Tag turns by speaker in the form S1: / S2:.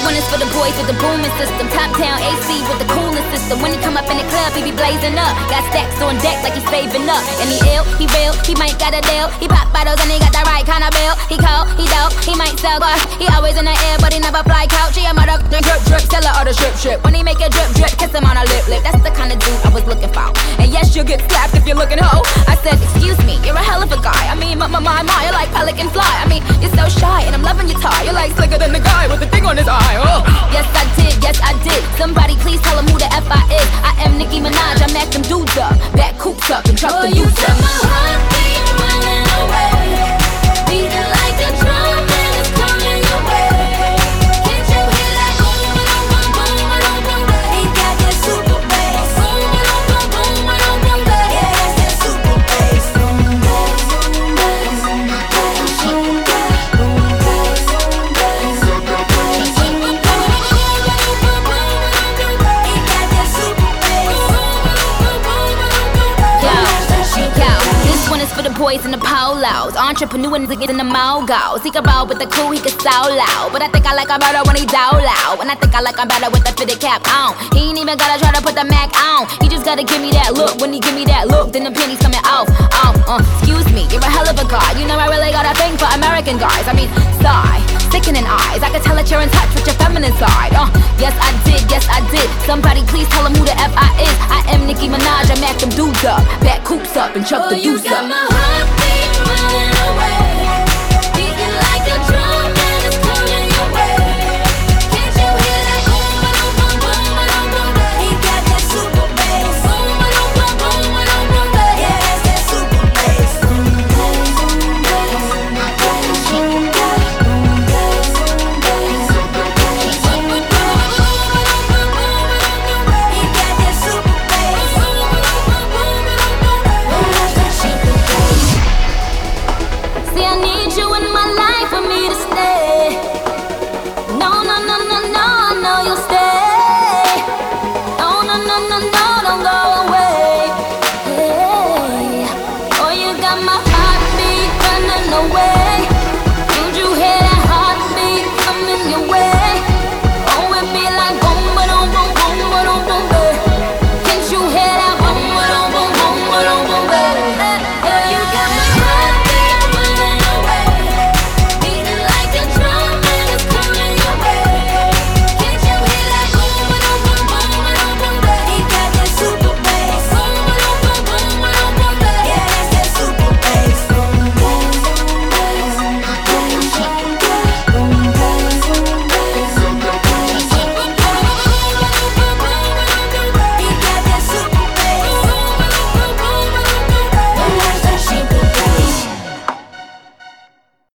S1: one is for the boys with the booming system. Top town AC with the cooling system. When he come up in the club, he be blazing up. Got stacks on deck like he's saving up. And he ill, he real, he might got a deal. He pop bottles and he got the right kind of bill. He cold, he dope, he might sell bar. He always in the air, but he never fly couch. He a mother drip drip, seller or the strip. When he make a drip drip, kiss him on a lip. That's the kind of dude I was looking for. And yes, you'll get slapped if you're looking hoe. I said, excuse me, you're a hell of a guy. I mean, you're like pelican fly. I mean, you're so shy and I'm loving your tie. You're like slicker than the guy with the thing on his eye. Oh. Yes, I did. Somebody please tell him who the F I is. I am Nicki Minaj, I mack them dudes up. Back coops up and truck the
S2: you
S1: dudes
S2: set
S1: up.
S2: my heart beat running away, beating like a drum and it's coming your way. Can't you hear that boom, boom, boom, boom, boom, boom? He got that super bass. Boom, boom, boom, boom, boom, boom, boom. Yeah, that's that super bass. Boom, bass, boom, bass, boom, bass, boom, bass, boom, bass, boom, bass. He got that super bass.
S1: This one is for the boys in the polos. Entrepreneur niggas in the mogos. He can roll with the cool, he can so loud. But I think I like him better when he down loud. And I think I like him better with the fitted cap on. He ain't even gotta try to put the Mac on. He just gotta give me that look. When he give me that look, then the pennies coming off. Excuse me, you're a hell of a guy. You know I really got a thing for American guys. I mean, sigh, sickening eyes. I can tell that you're in touch with your feminine side. Yes I did. Somebody please tell him who the F I is. I am Nicki Minaj, I mack them dudes up. Back coops up and chuck the
S2: you
S1: deuce
S2: got
S1: up.
S2: my